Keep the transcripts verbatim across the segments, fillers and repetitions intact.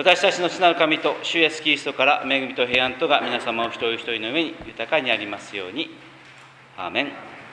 私たちの父なる神と主イエスキリストから恵みと平安とが皆様お一人一人の上に豊かにありますように。アーメン。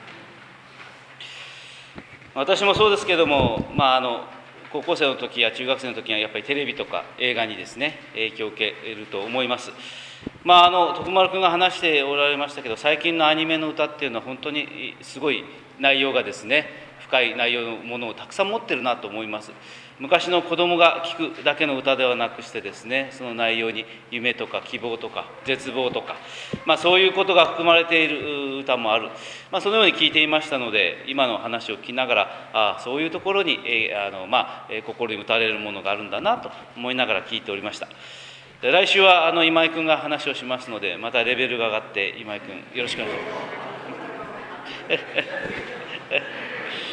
私もそうですけども、まあ、あの高校生の時や中学生の時にはやっぱりテレビとか映画にですね影響を受けると思います。まあ、あの徳丸君が話しておられましたけど、最近のアニメの歌っていうのは本当にすごい内容がですね、深い内容のものをたくさん持ってるなと思います。昔の子供が聴くだけの歌ではなくしてですね、その内容に夢とか希望とか絶望とか、まあ、そういうことが含まれている歌もある、まあ、そのように聞いていましたので、今の話を聞きながら、ああそういうところに、えーあのまあえー、心に打たれるものがあるんだなと思いながら聞いておりました。で来週はあの今井君が話をしますので、またレベルが上がって今井君よろしくお願いします。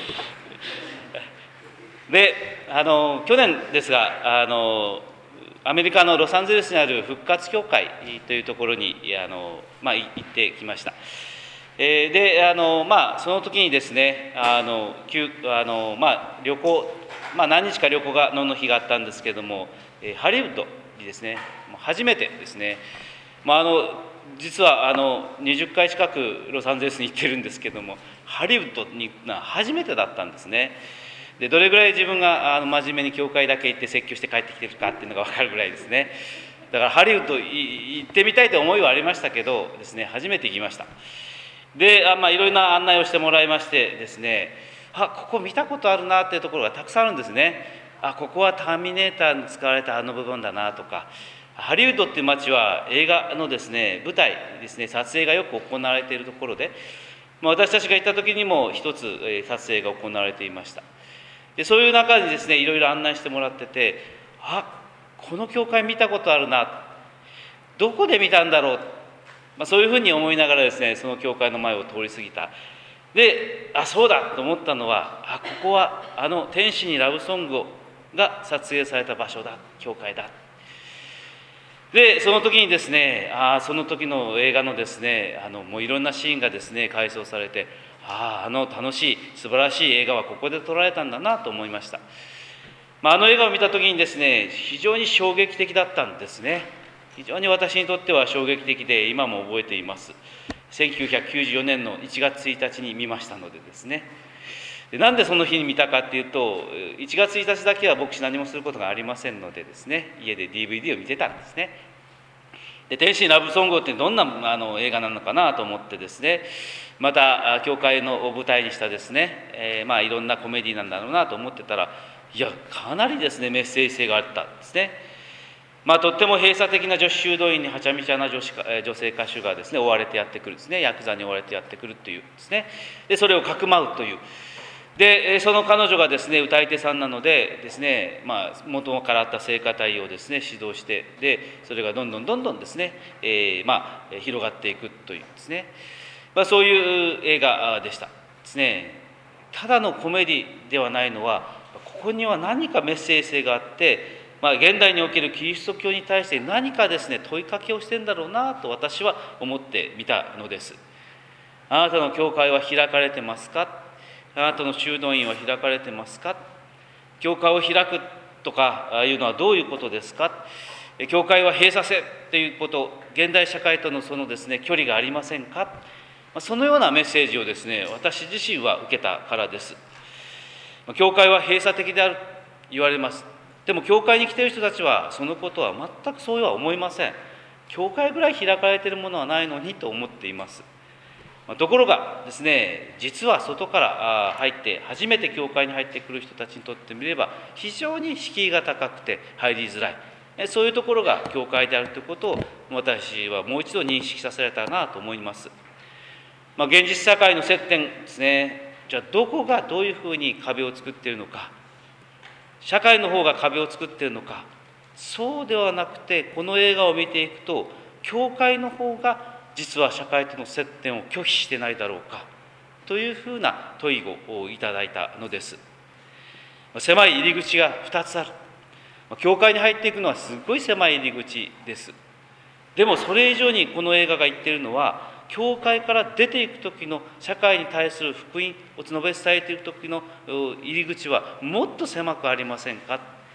であの去年ですがあのアメリカのロサンゼルスにある復活教会というところにあの、まあ、行ってきました。えー、であの、まあ、その時にですねあのあの、まあ、旅行、まあ、何日か旅行がのの日があったんですけれども、えー、ハリウッドにですね初めてですね、まあ、あの実はあのにじゅっかい近くロサンゼルスに行ってるんですけども、ハリウッドに初めてだったんですね。でどれぐらい自分があの真面目に教会だけ行って説教して帰ってきてるかっていうのが分かるぐらいですね。だからハリウッド行ってみたいという思いはありましたけどですね、初めて行きました。であ、まあ、いろいろな案内をしてもらいましてですね、あここ見たことあるなっていうところがたくさんあるんですね。あここはターミネーターに使われたあの部分だなとか、ハリウッドっていう街は映画のですね舞台ですね、撮影がよく行われているところで、まあ、私たちが行った時にも一つ、えー、撮影が行われていました。でそういう中にですねいろいろ案内してもらってて、あこの教会見たことあるな、どこで見たんだろう、まあ、そういうふうに思いながらですねその教会の前を通り過ぎた。であそうだと思ったのは、あここはあの天使にラブソングが撮影された場所だ、教会だ。でその時にですねあその時の映画のですねあのもういろんなシーンがですね回想されて、あああの楽しい素晴らしい映画はここで撮られたんだなと思いました。まあ、あの映画を見た時にですね非常に衝撃的だったんですね。非常に私にとっては衝撃的で今も覚えています。せんきゅうひゃくきゅうじゅうよねんのいちがつついたちに見ましたのでですね。でなんでその日に見たかっていうと、いちがつついたちだけは牧師何もすることがありませんのでですね、家で ディーブイディー を見てたんですね。で天使ラブソングってどんなあの映画なのかなと思ってですね、また教会の舞台にしたですね、えー、まあいろんなコメディなんだろうなと思ってたら、いやかなりですねメッセージ性があったんですね。まあとっても閉鎖的な女子修道院にはちゃめちゃな女子女性歌手がですね追われてやってくるですね、ヤクザに追われてやってくるっていうですね、でそれをかくまうという。でその彼女がですね歌い手さんなのでですね、まあ、元からあった聖歌隊をですね指導して、でそれがどんどんどんどんですね、えー、まあ広がっていくというですね、まあ、そういう映画でしたですね。ただのコメディではないのは、ここには何かメッセージ性があって、まあ、現代におけるキリスト教に対して何かですね問いかけをしてんだろうなと私は思ってみたのです。あなたの教会は開かれてますか？あなたの修道院は開かれてますか？教会を開くとかいうのはどういうことですか？教会は閉鎖せということ、現代社会とのそのですね距離がありませんか？そのようなメッセージをですね私自身は受けたからです。教会は閉鎖的であると言われます。でも教会に来ている人たちはそのことは全くそうは思いません。教会ぐらい開かれているものはないのにと思っています。ところがですね、実は外から入って初めて教会に入ってくる人たちにとってみれば非常に敷居が高くて入りづらい、そういうところが教会であるということを私はもう一度認識させられたなと思います。まあ、現実社会の接点ですね。じゃあどこがどういうふうに壁を作っているのか、社会の方が壁を作っているのか、そうではなくてこの映画を見ていくと教会の方が実は社会との接点を拒否してないだろうかというふうな問いをいただいたのです。狭い入り口がふたつある。教会に入っていくのはすごい狭い入り口です。でもそれ以上にこの映画が言っているのは、教会から出ていく時の社会に対する福音を述べ伝えている時の入り口はもっと狭くありませんか。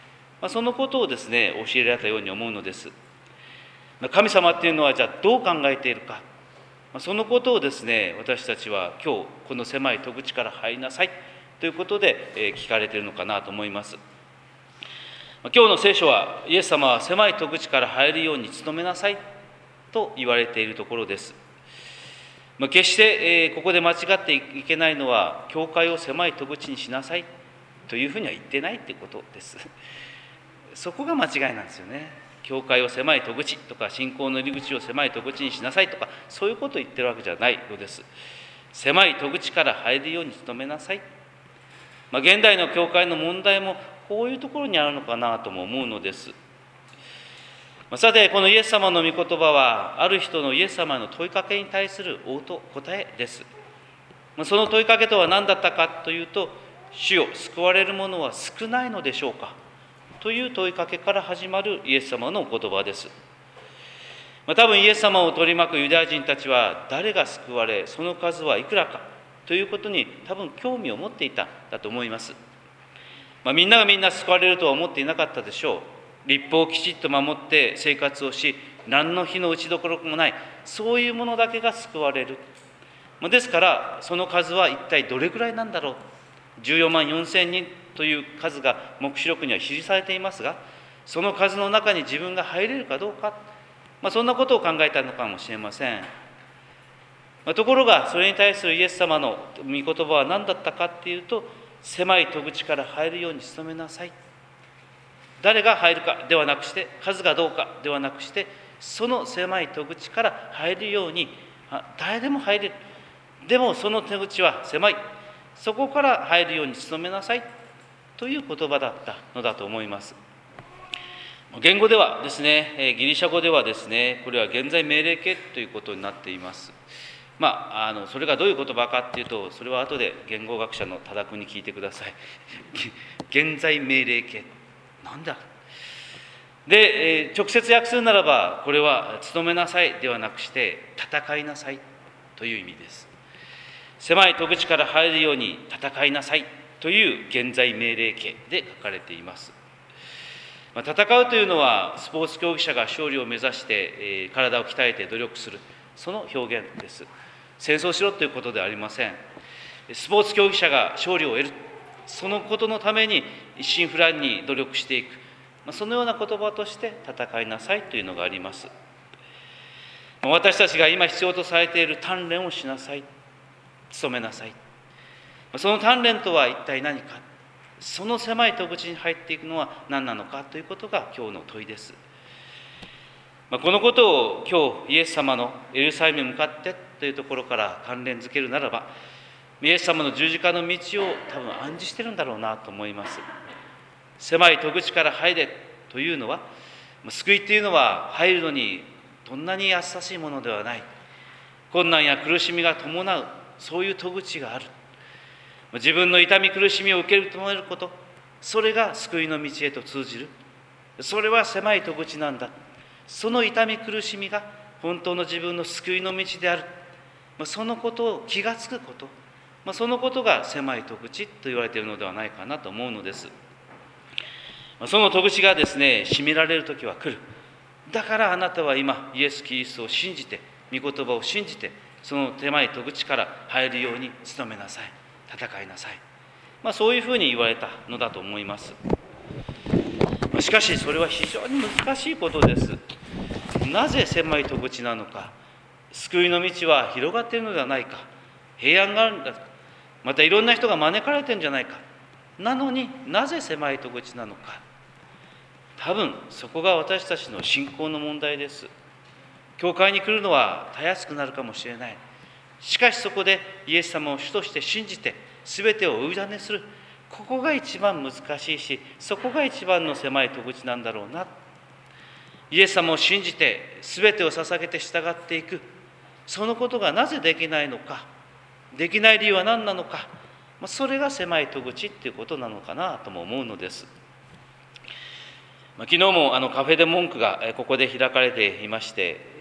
まあ、そのことをですね、教えられたように思うのです。神様っていうのはじゃあどう考えているか、そのことをですね、私たちは今日この狭い戸口から入りなさいということで聞かれているのかなと思います。今日の聖書は、イエス様は狭い戸口から入るように努めなさいと言われているところです。決してここで間違っていけないのは、教会を狭い戸口にしなさいというふうには言ってないということです。そこが間違いなんですよね。教会を狭い戸口とか、信仰の入り口を狭い戸口にしなさいとか、そういうことを言ってるわけじゃないのです。狭い戸口から入るように努めなさい。まあ、現代の教会の問題もこういうところにあるのかなとも思うのです。まあ、さて、このイエス様の御言葉は、ある人のイエス様の問いかけに対する応答、答えです。まあ、その問いかけとは何だったかというと、主よ、救われる者は少ないのでしょうかという問いかけから始まるイエス様のお言葉です。まあ、多分イエス様を取り巻くユダヤ人たちは、誰が救われ、その数はいくらかということに多分興味を持っていたんだと思います。まあ、みんながみんな救われるとは思っていなかったでしょう。律法をきちっと守って生活をし、何の日の打ちどころもない、そういうものだけが救われる。ですから、その数は一体どれくらいなんだろう。じゅうよんまんよんせんにんという数が黙示録には記されていますが、その数の中に自分が入れるかどうか、まあ、そんなことを考えたのかもしれません。まあ、ところが、それに対するイエス様の御言葉は何だったかっていうと、狭い戸口から入るように努めなさい。誰が入るかではなくして、数がどうかではなくして、その狭い戸口から入るように、誰でも入れる。でもその手口は狭い。そこから入るように努めなさいという言葉だったのだと思います。言語ではですね、ギリシャ語ではですね、これは現在命令形ということになっています。まあ、あのそれがどういう言葉かっていうと、それは後で言語学者の多田君に聞いてください。現在命令形、なんだ。で、直接訳するならば、これは努めなさいではなくして戦いなさいという意味です。狭い戸口から入るように戦いなさいという現在命令形で書かれています。まあ、戦うというのはスポーツ競技者が勝利を目指して、えー、体を鍛えて努力する、その表現です。戦争しろということではありません。スポーツ競技者が勝利を得る、そのことのために一心不乱に努力していく、まあ、そのような言葉として戦いなさいというのがあります。私たちが今必要とされている鍛錬をしなさい、努めなさい。その鍛錬とは一体何か、その狭い戸口に入っていくのは何なのかということが今日の問いです。このことを今日イエス様のエルサレムに向かってというところから関連づけるならば、イエス様の十字架の道を多分暗示してるんだろうなと思います。狭い戸口から入れというのは、救いというのは入るのにどんなに優しいものではない。困難や苦しみが伴う、そういう戸口がある。自分の痛み苦しみを受け止めること、それが救いの道へと通じる。それは狭い戸口なんだ。その痛み苦しみが本当の自分の救いの道である。そのことを気がつくこと、そのことが狭い戸口と言われているのではないかなと思うのです。その戸口がですね、閉められる時は来る。だからあなたは今、イエス・キリストを信じて、御言葉を信じて、その狭い戸口から入るように努めなさい。戦いなさい。まあ、そういうふうに言われたのだと思います。しかし、それは非常に難しいことです。なぜ狭い戸口なのか、救いの道は広がっているのではないか、平安があるんだとか、またいろんな人が招かれているんじゃないか。なのになぜ狭い戸口なのか。多分そこが私たちの信仰の問題です。教会に来るのはたやすくなるかもしれない。しかしそこでイエス様を主として信じて全てをお委ねする。ここが一番難しいし、そこが一番の狭い戸口なんだろうな。イエス様を信じて全てを捧げて従っていく。そのことがなぜできないのか。できない理由は何なのか。それが狭い戸口っていうことなのかなとも思うのです。昨日もあのカフェデモンクがここで開かれていまして、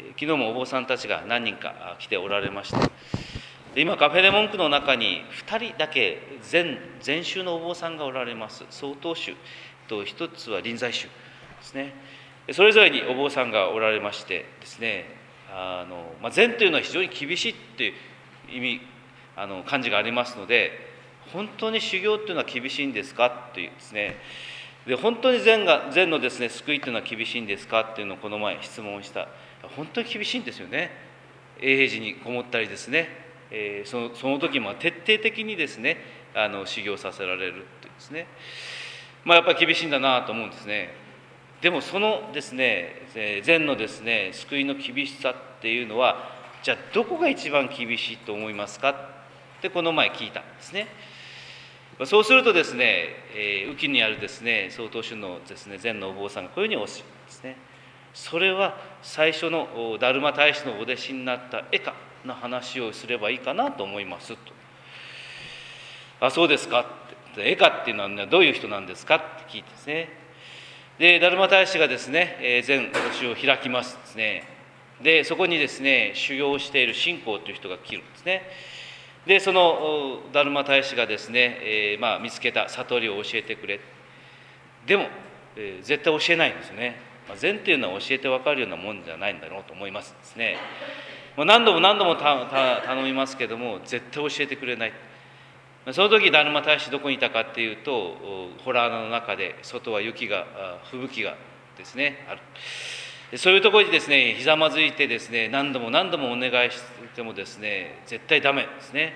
昨日もお坊さんたちが何人か来ておられました。今カフェデモンクの中にふたりだけ全全宗のお坊さんがおられます。曹洞宗と一つは臨済宗ですね。それぞれにお坊さんがおられましてですね、あの、まあ、禅というのは非常に厳しいっていう意味あの漢字がありますので、本当に修行っていうのは厳しいんですかというですね、で本当に禅が禅のですね救いというのは厳しいんですかっていうのをこの前質問した。本当に厳しいんですよね。永平寺にこもったりですね、えー、そのその時も徹底的にですねあの修行させられるっていうですね、まあ、やっぱり厳しいんだなと思うんですね。でもそのですね禅のですね救いの厳しさっていうのは、じゃあどこが一番厳しいと思いますかってこの前聞いたんですね。そうするとですね、えー、雨季にあるですね曹洞宗のですね禅のお坊さんがこういうふうにおっしゃるんですね。それは最初の達磨大師のお弟子になったエカの話をすればいいかなと思いますと。あ、そうですかって。エカっていうのはどういう人なんですかって聞いてですね。で達磨大師がですね禅の宗を開きますですね。でそこにですね修行をしている信仰という人が来るんですね。でその達磨大師がですね、えーまあ、見つけた悟りを教えてくれ。でも、えー、絶対教えないんですね。まあ、禅っていうのは教えて分かるようなもんじゃないんだろうと思いますですね。まあ、何度も何度もたた頼みますけども絶対教えてくれない。その時達磨大師どこにいたかっていうと、洞穴の中で外は雪が吹雪がですねある。そういうところにですねひざまずいてですね何度も何度もお願いしてもですね絶対ダメですね。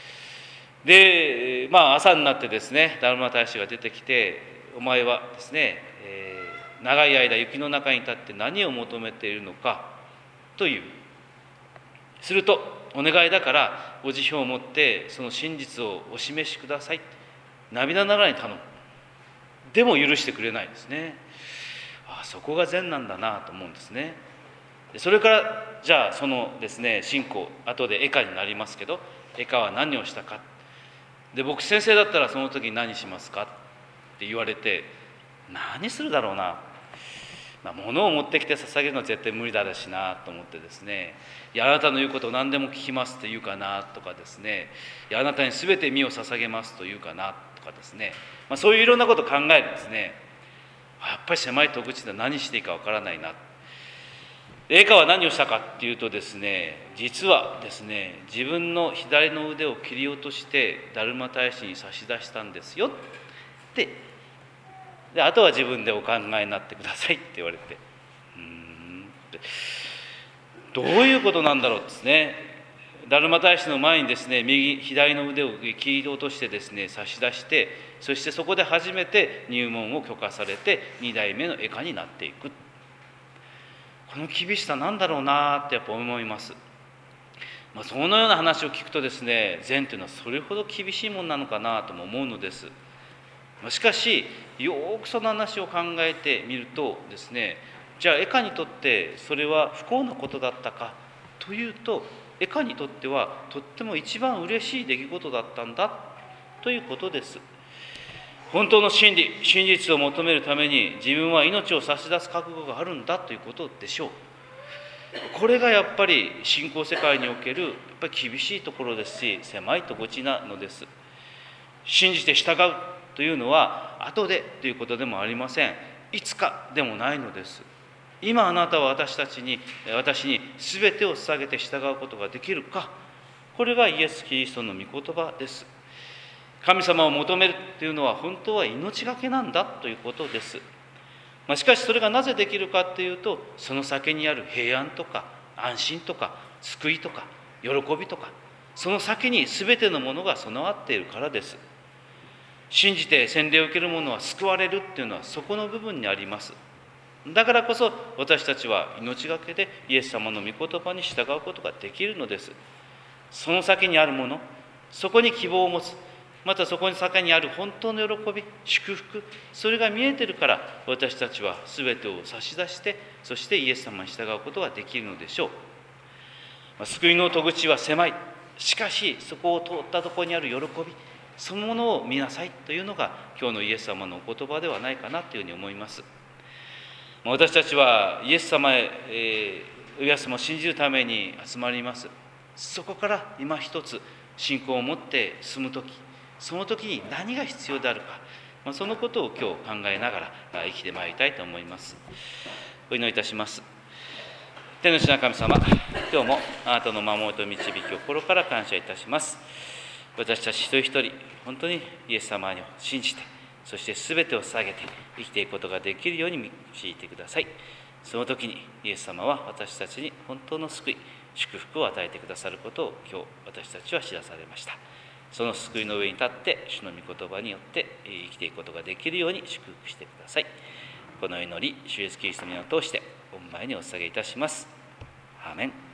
でまあ朝になってですね達磨大師が出てきて、お前はですね、えー、長い間雪の中に立って何を求めているのかという。するとお願いだからご辞表を持ってその真実をお示しください、涙ながらに頼む。でも許してくれないですね。あ、そこが禅なんだなと思うんですね。それからじゃあそのですね信仰、後でエカになりますけど、エカは何をしたか。で僕先生だったらその時何しますかって言われて、何するだろうな、まあ、物を持ってきて捧げるのは絶対無理だろうしなと思ってですね、いやあなたの言うことを何でも聞きますと言うかなとかですね、いやあなたに全て身を捧げますと言うかなとかですね、まあ、そういういろんなことを考えるんですね。やっぱり狭い戸口で何していいかわからないな。エカは何をしたかっていうとですね、実はですね自分の左の腕を切り落として達磨大師に差し出したんですよって、であとは自分でお考えになってくださいって言われて、うーんどういうことなんだろうですね。達磨大師の前にですね右左の腕を切り落としてですね差し出して、そしてそこで初めて入門を許可されて二代目のエカになっていく。この厳しさなんだろうなってやっぱ思います。まあ、そのような話を聞くとですね、禅というのはそれほど厳しいものなのかなとも思うのです。しかしよくその話を考えてみるとですね、じゃあエカにとってそれは不幸なことだったかというと、エカにとってはとっても一番嬉しい出来事だったんだということです。本当の真理、真実を求めるために自分は命を差し出す覚悟があるんだということでしょう。これがやっぱり信仰世界におけるやっぱり厳しいところですし、狭いとこ地なのです。信じて従うというのは後でということでもありません。いつかでもないのです。今あなたは私たちに私に全てを捧げて従うことができるか、これがイエス・キリストの御言葉です。神様を求めるというのは本当は命がけなんだということです。まあ、しかしそれがなぜできるかというと、その先にある平安とか安心とか救いとか喜びとか、その先に全てのものが備わっているからです。信じて洗礼を受ける者は救われるっていうのはそこの部分にあります。だからこそ私たちは命がけでイエス様の御言葉に従うことができるのです。その先にあるもの、そこに希望を持つ、またそこに先にある本当の喜び、祝福、それが見えているから私たちは全てを差し出して、そしてイエス様に従うことができるのでしょう。救いの戸口は狭い。しかしそこを通ったところにある喜び、そのものを見なさいというのが今日のイエス様のお言葉ではないかなというふうに思います。私たちはイエス様へ、えー、イエス様を信じるために集まります。そこから今一つ信仰を持って進むとき、その時に何が必要であるか、 まあ、そのことを今日考えながら生きてまいりたいと思います。お祈りいたします。天の父なる神様、今日もあなたの守りと導きを心から感謝いたします。私たち一人一人、本当にイエス様を信じて、そして全てを捧げて生きていくことができるように導いてください。その時にイエス様は私たちに本当の救い、祝福を与えてくださることを今日私たちは知らされました。その救いの上に立って主の御言葉によって生きていくことができるように祝福してください。この祈り、主イエスキリストの名を通して御前にお捧げいたします。アーメン。